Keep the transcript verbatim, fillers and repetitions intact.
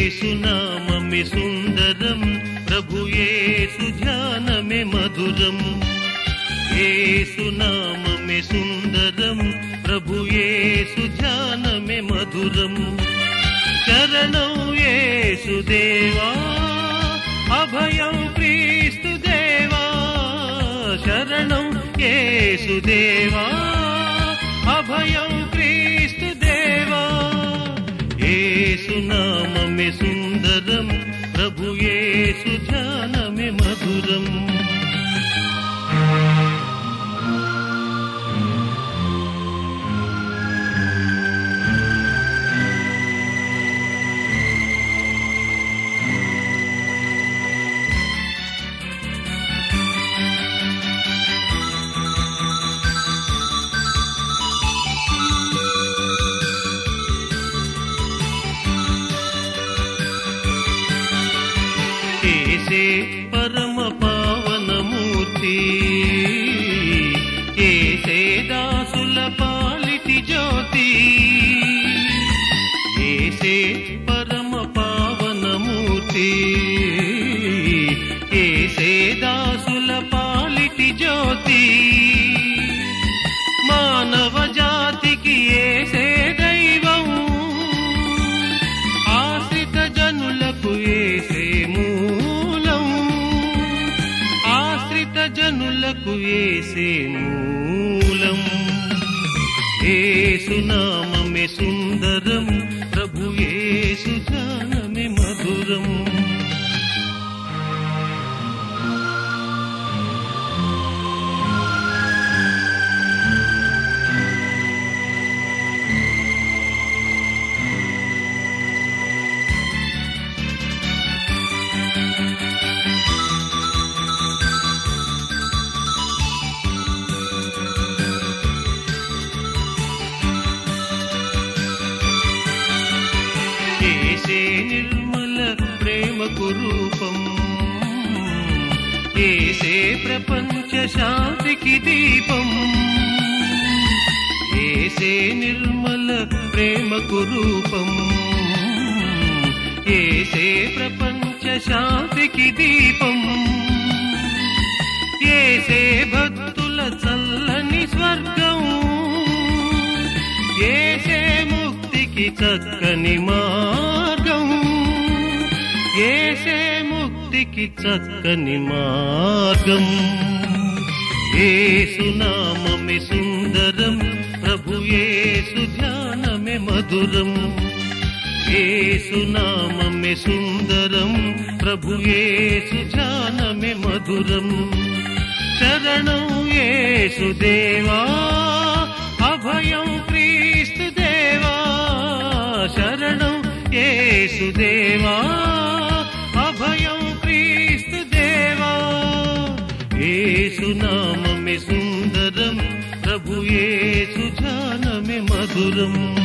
ఏసునామమే సుందరం ప్రభు యేసు ధ్యానమే మధురం ఏసునామమే సుందరం ప్రభు యేసు ధ్యానమే మధురం శరణం యేసుదేవా అభయం క్రీస్తు దేవా శరణం యేసుదేవా అభయం క్రీస్తు దేవా ఏసునామమే సుందరం ప్రభు యేసు ధ్యానమే మధురం ఏసే పరమ పావనమూర్తి ఏసే దాసుల పాలిటి జ్యోతి ఏసే పరమ పావనమూర్తి ఏసే దాసుల పాలిటి జ్యోతి మానవ జాతికి ఏసే దైవం ఆశ్రిత జనులకు ఏసే జనులకు ఏసే మూలం ఏసునామమే సుందరం ప్రభు యేసు ధ్యానమే మధురం ఏసే నిర్మల ప్రేమకు రూపం ఏసే ప్రపంచ శాంతికి దీపం ఏసే నిర్మల ప్రేమకు రూపం ఏసే ప్రపంచ శాంతికి దీపం ఏసే భక్తుల చల్లని స్వర్గం ఏసే ముక్తికి చక్కని మార్గం ఏసే ముక్తికి చక్కని మార్గం ఏసునామమే సుందరం ప్రభు యేసు ధ్యానమే మధురం ఏసునామమే సుందరం ప్రభు యేసు ధ్యానమే మధురం శరణం యేసుదేవా అభయం క్రీస్తు దేవా శరణం యేసుదేవా అభయం క్రీస్తు దేవా ఏసునామమే సుందరం ప్రభు యేసు ధ్యానమే మధురం